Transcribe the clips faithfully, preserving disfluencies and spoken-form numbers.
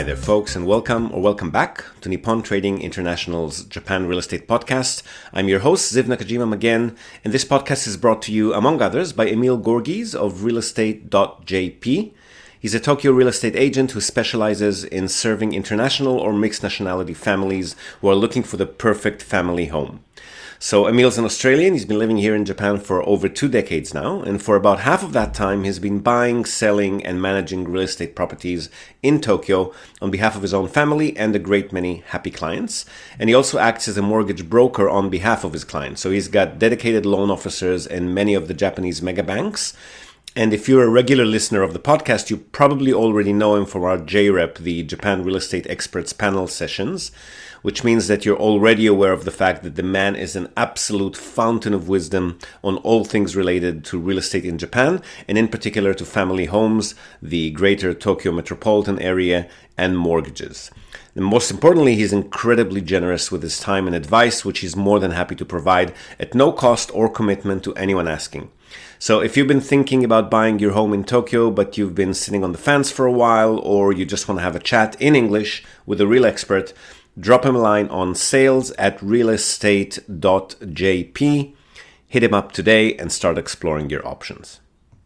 Hi there, folks, and welcome or welcome back to Nippon Trading International's Japan Real Estate Podcast. I'm your host, Ziv Nakajima again, and this podcast is brought to you, among others, by Emil Gorgies of real estate dot j p. He's a Tokyo real estate agent who specializes in serving international or mixed nationality families who are looking for the perfect family home. So Emil's an Australian. He's been living here in Japan for over two decades now, and for about half of that time, he's been buying, selling, and managing real estate properties in Tokyo on behalf of his own family and a great many happy clients. And he also acts as a mortgage broker on behalf of his clients. So he's got dedicated loan officers in many of the Japanese mega banks. And if you're a regular listener of the podcast, you probably already know him from our J REP, the Japan Real Estate Experts Panel sessions, which means that you're already aware of the fact that the man is an absolute fountain of wisdom on all things related to real estate in Japan, and in particular to family homes, the greater Tokyo metropolitan area, and mortgages. And most importantly, he's incredibly generous with his time and advice, which he's more than happy to provide at no cost or commitment to anyone asking. So if you've been thinking about buying your home in Tokyo, but you've been sitting on the fence for a while, or you just want to have a chat in English with a real expert, drop him a line on sales at real estate dot j p. Hit him up today and start exploring your options.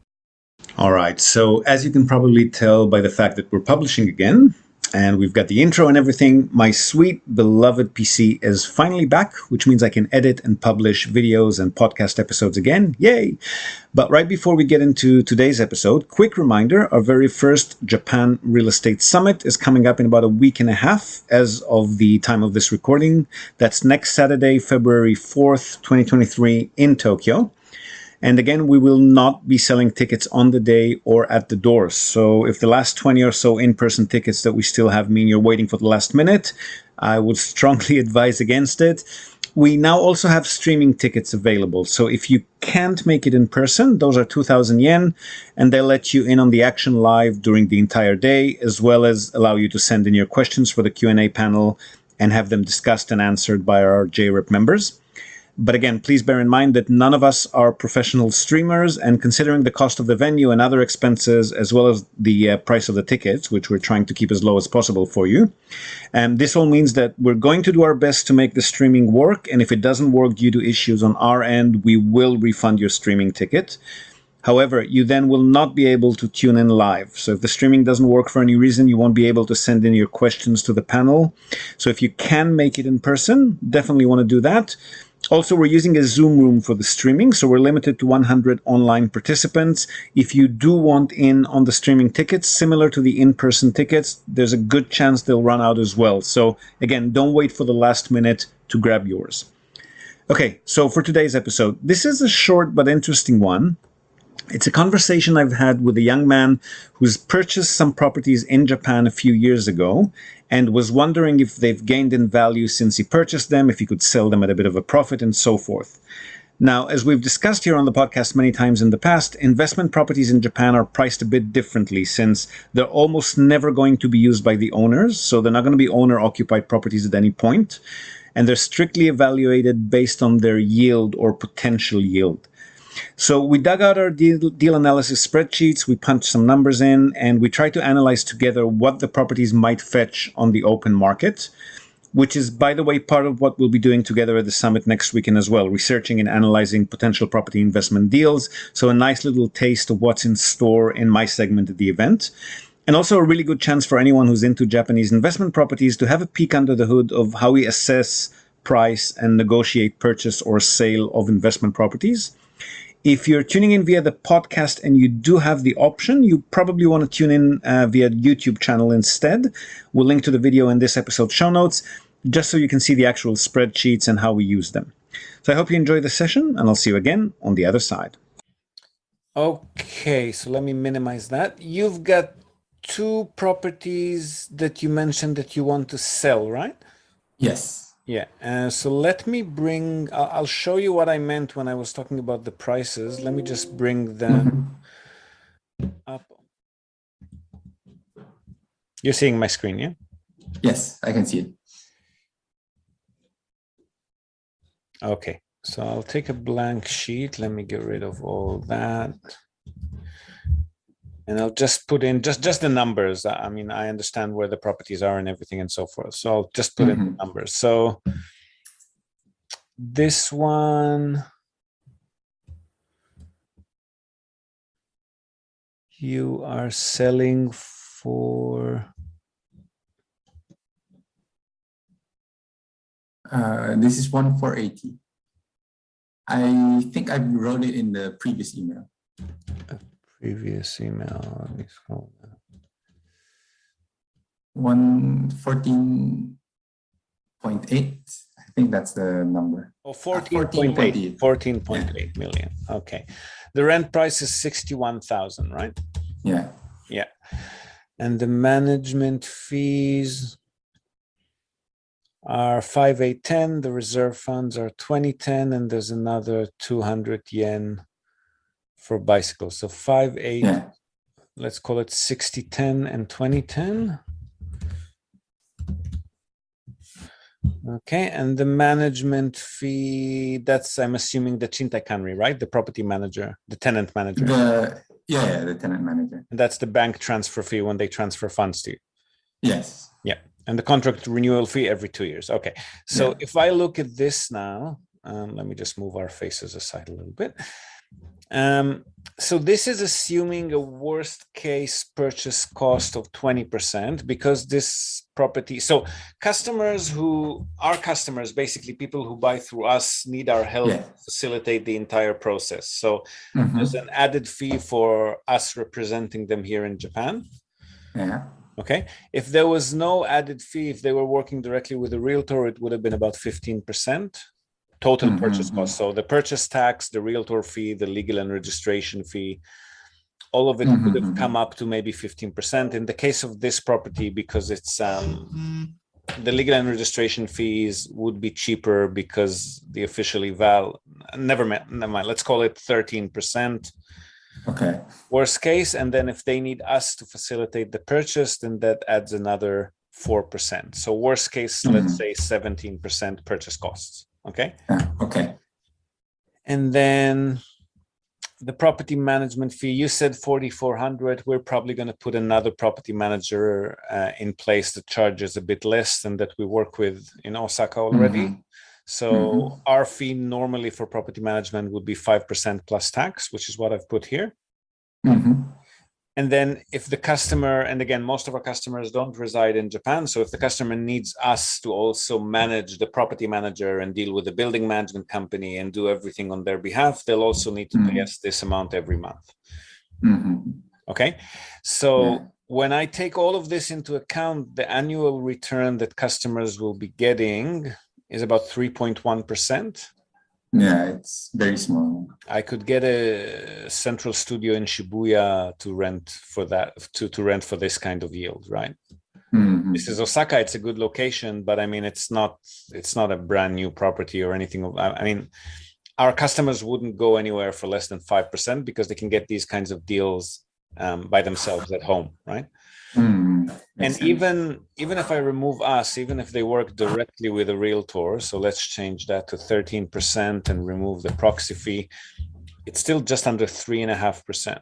All right. So as you can probably tell by the fact that we're publishing again, and we've got the intro and everything, my sweet, beloved P C is finally back, which means I can edit and publish videos and podcast episodes again. Yay! But right before we get into today's episode, quick reminder, our very first Japan Real Estate Summit is coming up in about a week and a half as of the time of this recording. That's next Saturday, February fourth, twenty twenty-three in Tokyo. And again, we will not be selling tickets on the day or at the doors. So if the last twenty or so in-person tickets that we still have mean you're waiting for the last minute, I would strongly advise against it. We now also have streaming tickets available. So if you can't make it in person, those are two thousand yen, and they let you in on the action live during the entire day, as well as allow you to send in your questions for the Q and A panel and have them discussed and answered by our J REP members. But again, please bear in mind that none of us are professional streamers, and considering the cost of the venue and other expenses, as well as the uh, price of the tickets, which we're trying to keep as low as possible for you, and this all means that we're going to do our best to make the streaming work, and if it doesn't work due to issues on our end, we will refund your streaming ticket. However, you then will not be able to tune in live. So if the streaming doesn't work for any reason, you won't be able to send in your questions to the panel. So if you can make it in person, definitely want to do that. Also, we're using a Zoom room for the streaming, so we're limited to one hundred online participants. If you do want in on the streaming tickets, similar to the in-person tickets, there's a good chance they'll run out as well. So again, don't wait for the last minute to grab yours. Okay, so for today's episode, this is a short but interesting one. It's a conversation I've had with a young man who's purchased some properties in Japan a few years ago and was wondering if they've gained in value since he purchased them, if he could sell them at a bit of a profit, and so forth. Now, as we've discussed here on the podcast many times in the past, investment properties in Japan are priced a bit differently since they're almost never going to be used by the owners, so they're not going to be owner-occupied properties at any point, and they're strictly evaluated based on their yield or potential yield. So we dug out our deal, deal analysis spreadsheets, we punched some numbers in, and we tried to analyze together what the properties might fetch on the open market, which is, by the way, part of what we'll be doing together at the summit next weekend as well, researching and analyzing potential property investment deals. So a nice little taste of what's in store in my segment at the event. And also a really good chance for anyone who's into Japanese investment properties to have a peek under the hood of how we assess, price, and negotiate purchase or sale of investment properties. If you're tuning in via the podcast and you do have the option, you probably want to tune in uh, via the YouTube channel instead. We'll link to the video in this episode show notes, just so you can see the actual spreadsheets and how we use them. So I hope you enjoy the session, and I'll see you again on the other side. Okay, so let me minimize that. You've got two properties that you mentioned that you want to sell, right? Yes. Yeah, uh, so let me bring, I'll, I'll show you what I meant when I was talking about the prices. Let me just bring them up. You're seeing my screen, yeah? Yes, I can see it. Okay, so I'll take a blank sheet. Let me get rid of all that. And I'll just put in just, just the numbers. I mean, I understand where the properties are and everything and so forth. So I'll just put mm-hmm. in the numbers. So this one, you are selling for... Uh, this is one four eighty. I think I wrote it in the previous email. A previous email. Let me scroll down. one fourteen point eight. I think that's the number. Oh, fourteen point eight. fourteen point eight yeah. million. Okay. The rent price is sixty-one thousand, right? Yeah. Yeah. And the management fees are five eight ten. The reserve funds are twenty ten, and there's another two hundred yen for bicycles. So five eight, yeah. Let's call it sixty ten and twenty ten. Okay, and the management fee, that's, I'm assuming, the Chintai-Kanri, right? The property manager, the tenant manager. The, yeah, yeah, the tenant manager. And that's the bank transfer fee when they transfer funds to you. Yes. Yeah, and the contract renewal fee every two years. Okay, so yeah. If I look at this now, um, let me just move our faces aside a little bit. Um, so this is assuming a worst case purchase cost of twenty percent because this property, so customers who are customers, basically people who buy through us, need our help yeah. to facilitate the entire process. So mm-hmm. there's an added fee for us representing them here in Japan. Yeah. Okay. If there was no added fee, if they were working directly with a realtor, it would have been about fifteen percent. Total mm-hmm. purchase cost. So the purchase tax, the realtor fee, the legal and registration fee, all of it mm-hmm. would have come up to maybe fifteen percent. In the case of this property, because it's um, the legal and registration fees would be cheaper because the official eval, never mind, never mind, let's call it thirteen percent. Okay. Worst case. And then if they need us to facilitate the purchase, then that adds another four percent. So worst case, mm-hmm. let's say seventeen percent purchase costs. Okay. Yeah, okay. And then the property management fee, you said forty-four hundred. We're probably going to put another property manager uh, in place that charges a bit less than that we work with in Osaka already. Mm-hmm. So mm-hmm. our fee normally for property management would be five percent plus tax, which is what I've put here. Mm-hmm. And then if the customer, and again, most of our customers don't reside in Japan. So if the customer needs us to also manage the property manager and deal with the building management company and do everything on their behalf, they'll also need to mm-hmm. pay us this amount every month. Mm-hmm. Okay. So yeah. when I take all of this into account, the annual return that customers will be getting is about three point one percent. Yeah, it's very small. I could get a central studio in Shibuya to rent for that, to, to rent for this kind of yield, right? Mm-hmm. This is Osaka. It's a good location, but I mean, it's not, it's not a brand new property or anything. I, I mean, our customers wouldn't go anywhere for less than five percent because they can get these kinds of deals um, by themselves at home, right? Mm-hmm. And sense. even even if I remove us, even if they work directly with a realtor, so let's change that to thirteen percent and remove the proxy fee, it's still just under three and a half percent.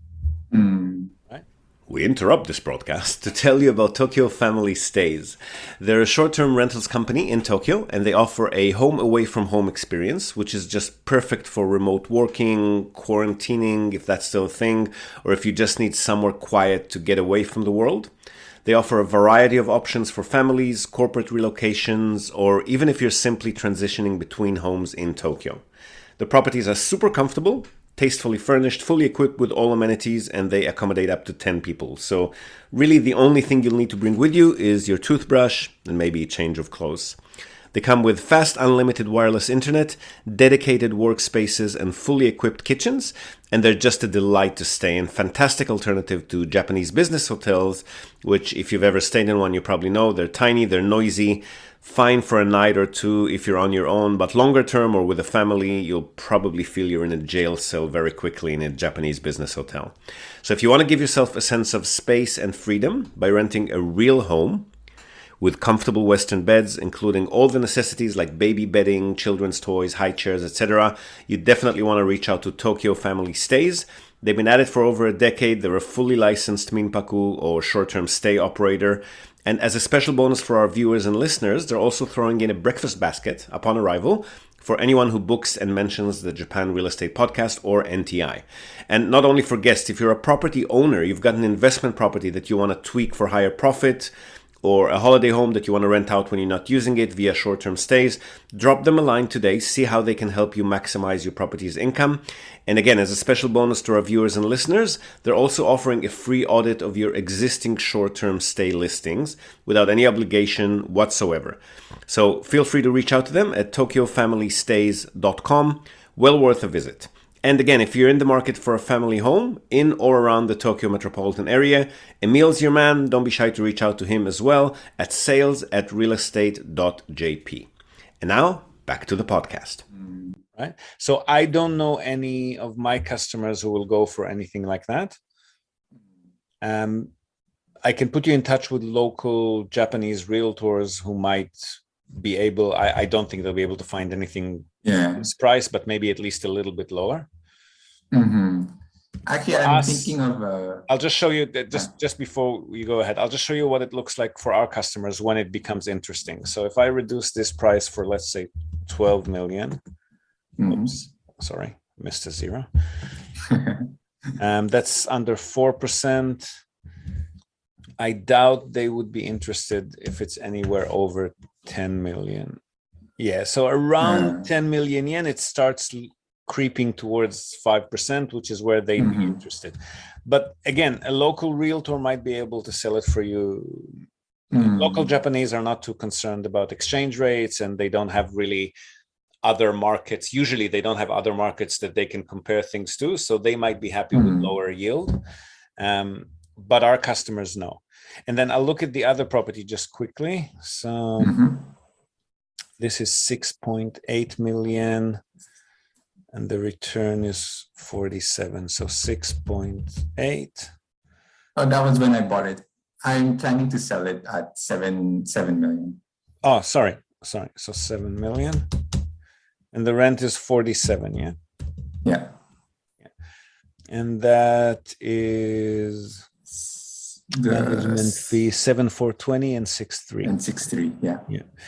Mm. Right? We interrupt this broadcast to tell you about Tokyo Family Stays. They're a short-term rentals company in Tokyo, and they offer a home away from home experience, which is just perfect for remote working, quarantining, if that's still a thing, or if you just need somewhere quiet to get away from the world. They offer a variety of options for families, corporate relocations, or even if you're simply transitioning between homes in Tokyo. The properties are super comfortable, tastefully furnished, fully equipped with all amenities, and they accommodate up to ten people. So really the only thing you'll need to bring with you is your toothbrush and maybe a change of clothes. They come with fast unlimited wireless internet, dedicated workspaces, and fully equipped kitchens, and they're just a delight to stay in. Fantastic alternative to Japanese business hotels, which if you've ever stayed in one, you probably know they're tiny, they're noisy, fine for a night or two if you're on your own, but longer term or with a family, you'll probably feel you're in a jail cell very quickly in a Japanese business hotel. So if you want to give yourself a sense of space and freedom by renting a real home, with comfortable Western beds, including all the necessities like baby bedding, children's toys, high chairs, et cetera. You definitely want to reach out to Tokyo Family Stays. They've been at it for over a decade. They're a fully licensed minpaku or short-term stay operator. And as a special bonus for our viewers and listeners, they're also throwing in a breakfast basket upon arrival for anyone who books and mentions the Japan Real Estate Podcast or N T I. And not only for guests, if you're a property owner, you've got an investment property that you want to tweak for higher profit, or a holiday home that you want to rent out when you're not using it via short-term stays, drop them a line today, see how they can help you maximize your property's income. And again, as a special bonus to our viewers and listeners, they're also offering a free audit of your existing short-term stay listings without any obligation whatsoever. So feel free to reach out to them at tokyo family stays dot com. Well worth a visit. And again, if you're in the market for a family home in or around the Tokyo metropolitan area, Emil's your man. Don't be shy to reach out to him as well at sales at realestate dot j p. And now, back to the podcast. Right. So I don't know any of my customers who will go for anything like that. Um, I can put you in touch with local Japanese realtors who might be able, I, I don't think they'll be able to find anything Yeah. this price, but maybe at least a little bit lower. Mm-hmm. Actually, I'm Us- thinking of. Uh, I'll just show you that just, just before you go ahead, I'll just show you what it looks like for our customers when it becomes interesting. So if I reduce this price for, let's say, twelve million, mhm. oops, sorry, missed a zero. Um, that's under four percent. I doubt they would be interested if it's anywhere over ten million. Yeah, so around Uh. ten million yen, it starts l- creeping towards five percent, which is where they'd be Mhm. interested. But again, a local realtor might be able to sell it for you. Mm. Local Japanese are not too concerned about exchange rates, and they don't have really other markets. Usually they don't have other markets that they can compare things to, so they might be happy with Mhm. lower yield. Um, but our customers know. And then I'll look at the other property just quickly. So Mhm. this is six point eight million and the return is forty-seven. So six point eight. Oh, that was when I bought it. I'm planning to sell it at seven seven million. Oh, sorry. Sorry. So seven million. And the rent is forty-seven, yeah. Yeah. And that is The management fee seven four twenty and six three. and six three. Yeah.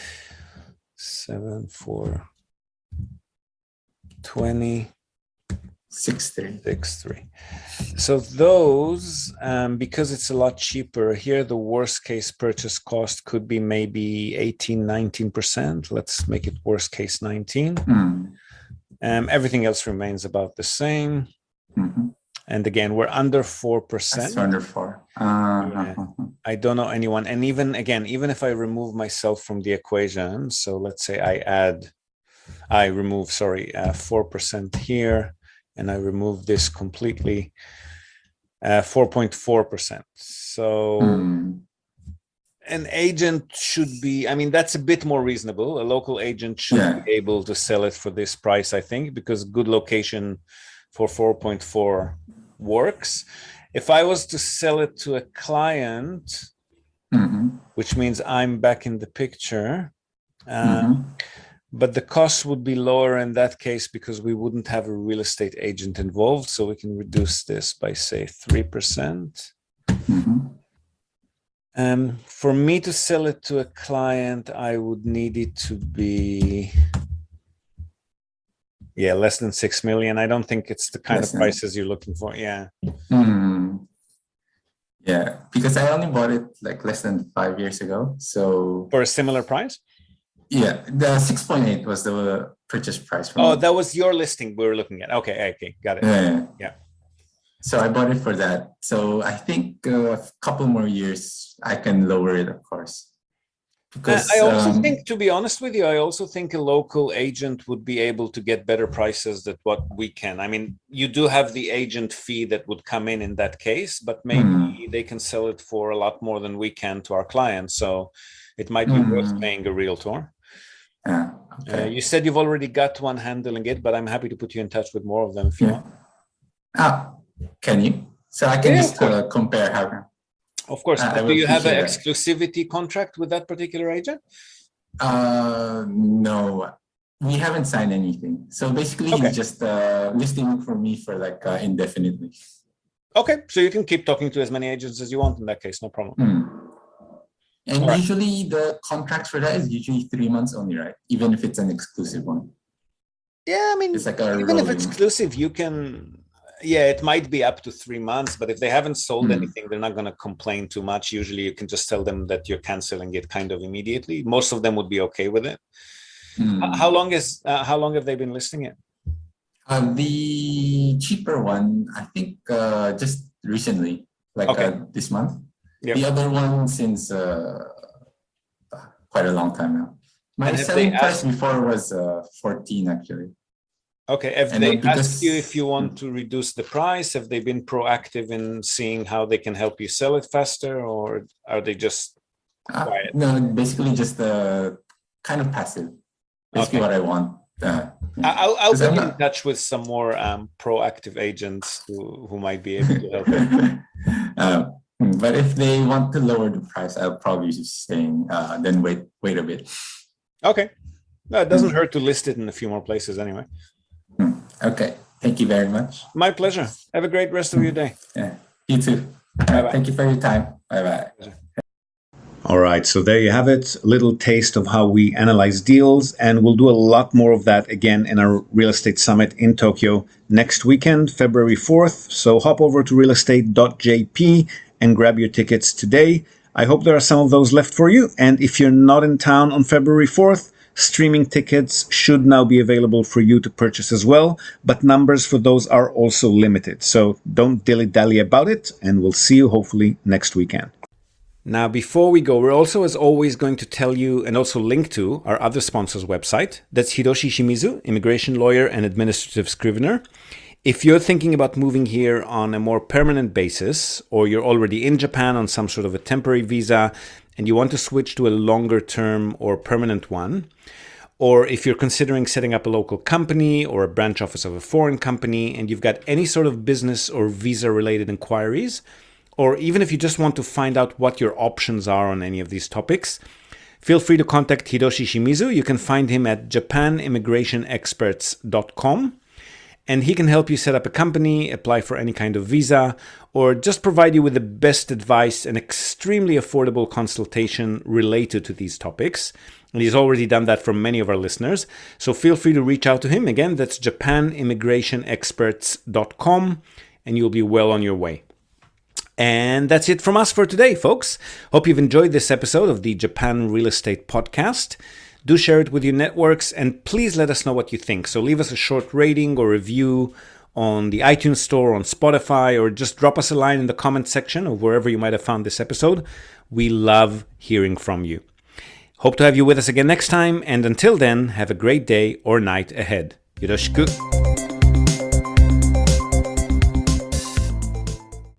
Seven four twenty. Six three. Six three. So those, um, because it's a lot cheaper here, the worst case purchase cost could be maybe eighteen, nineteen percent. Let's make it worst case nineteen. Mm. Um, everything else remains about the same. Mm-hmm. And again, we're under four That's percent. wonderful. Uh, Yeah. uh-huh. I don't know anyone. And even again, even if I remove myself from the equation, so let's say I add, I remove, sorry, uh, four percent here, and I remove this completely, uh, four point four percent. So Mm. an agent should be, I mean, that's a bit more reasonable. A local agent should Yeah. be able to sell it for this price, I think, because good location for four point four works. If I was to sell it to a client, Mhm. which means I'm back in the picture, um, Mhm. but the cost would be lower in that case because we wouldn't have a real estate agent involved. So we can reduce this by, say, three percent. Mhm. Um, for me to sell it to a client, I would need it to be, yeah, less than six million. I don't think it's the kind Less of than- prices you're looking for. Yeah. Mm. Yeah, because I only bought it like less than five years ago. So For a similar price? yeah, the six point eight was the purchase price for Oh, me. that was your listing we were looking at. Okay, okay, got it. Yeah. Yeah. So I bought it for that. So I think uh, a couple more years I can lower it, of course. Uh, Because I also um, think, to be honest with you, I also think a local agent would be able to get better prices than what we can. I mean, you do have the agent fee that would come in in that case, but maybe Hmm. they can sell it for a lot more than we can to our clients. So it might be worth Hmm. paying a realtor. yeah, Uh, okay. you said you've already got one handling it, but I'm happy to put you in touch with more of them if you Yeah. want. Ah, can you? So I can Yeah, of just course. uh, compare how. Of course. I- I Do would you have an appreciate that. exclusivity contract with that particular agent? Uh, no, we haven't signed anything. So basically, Okay. he's just uh, listing for me for like uh, indefinitely. Okay, so you can keep talking to as many agents as you want in that case, no problem. Hmm. And Alright. usually the contracts for that is usually three months only, right? Even if it's an exclusive one. Yeah, I mean, It's like a even if rolling. it's exclusive, you can, yeah, it might be up to three months, but if they haven't sold Hmm. anything, they're not going to complain too much. Usually you can just tell them that you're canceling it kind of immediately. Most of them would be okay with it. Hmm. H- How long is, uh, how long have they been listing it? Uh, the cheaper one, I think uh, just recently, like Okay. uh, this month. Yep. The other one since uh, quite a long time now. My And have selling they price asked- before was uh, fourteen actually. Okay, have And they then because- asked you if you want to reduce the price? Have they been proactive in seeing how they can help you sell it faster, or are they just Uh, quiet? no, basically just uh, kind of passive. Basically Okay. what I want. Uh, I- I'll, I'll 'Cause put I'm you in not- touch with some more um, proactive agents who, who might be able to help you. uh, but if they want to lower the price, I'll probably just saying uh, then wait wait a bit. Okay. No, it doesn't hurt to list it in a few more places anyway. Hmm. Okay, thank you very much. My pleasure. Have a great rest of your day. Yeah, you too. Uh, Bye-bye. thank you for your time. Bye bye. All right, so there you have it, a little taste of how we analyze deals, and we'll do a lot more of that again in our real estate summit in Tokyo next weekend, February fourth. So hop over to real estate dot j p and grab your tickets today. I hope there are some of those left for you, and if you're not in town on February fourth, streaming tickets should now be available for you to purchase as well, but numbers for those are also limited. So don't dilly-dally about it, and we'll see you hopefully next weekend. Now, before we go, we're also, as always, going to tell you and also link to our other sponsor's website. That's Hiroshi Shimizu, immigration lawyer and administrative scrivener. If you're thinking about moving here on a more permanent basis, or you're already in Japan on some sort of a temporary visa and you want to switch to a longer term or permanent one, or if you're considering setting up a local company or a branch office of a foreign company and you've got any sort of business or visa related inquiries, or even if you just want to find out what your options are on any of these topics, feel free to contact Hiroshi Shimizu. You can find him at japan immigration experts dot com, and he can help you set up a company, apply for any kind of visa, or just provide you with the best advice and extremely affordable consultation related to these topics. And he's already done that for many of our listeners. So feel free to reach out to him. Again, that's japan immigration experts dot com, and you'll be well on your way. And that's it from us for today, folks. Hope you've enjoyed this episode of the Japan Real Estate Podcast. Do share it with your networks, and please let us know what you think. So leave us a short rating or review on the iTunes Store, on Spotify, or just drop us a line in the comment section of wherever you might have found this episode. We love hearing from you. Hope to have you with us again next time, and until then, have a great day or night ahead. Yoroshiku.